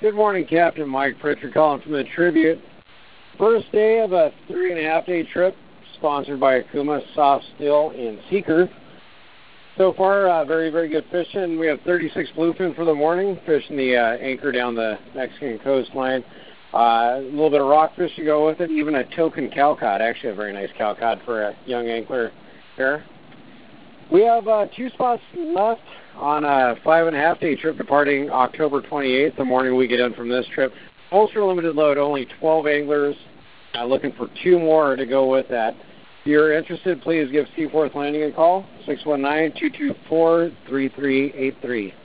Good morning, Captain Mike Pritchard calling from the Tribute. First day of a 3.5-day trip sponsored by Akuma Soft Still in Seeker. So far, very, very good fishing. We have 36 bluefin for the morning, fishing the anchor down the Mexican coastline. A little bit of rockfish to go with it, even a token cowcod, actually a very nice cowcod for a young angler there. We have 2 spots left on a 5.5-day trip departing October 28th, the morning we get in from this trip. Ultra limited load, only 12 anglers. Looking for 2 more to go with that. If you're interested, please give Seaforth Landing a call, 619-224-3383.